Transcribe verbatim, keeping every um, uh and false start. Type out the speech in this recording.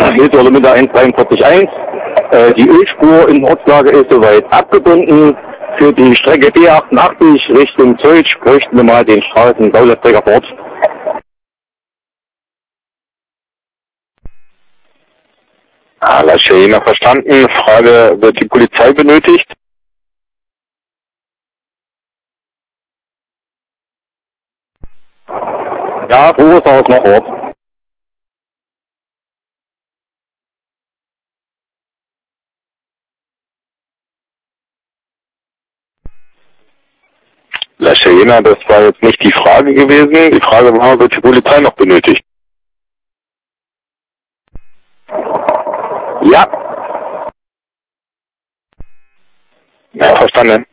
Meteorolometer eins drei vier eins. Äh, die Ölspur in Ortslage ist soweit abgebunden. Für die Strecke B achtundachtzig Richtung Zölch bräuchten wir mal den Straßenbauleisträger vor Ort. Alles Jena verstanden. Frage, wird die Polizei benötigt? Ja, Verursacher ist noch vor Ort. Lasche Jena, das war jetzt nicht die Frage gewesen. Die Frage war, wird die Polizei noch benötigt? Ja. Ja, verstanden.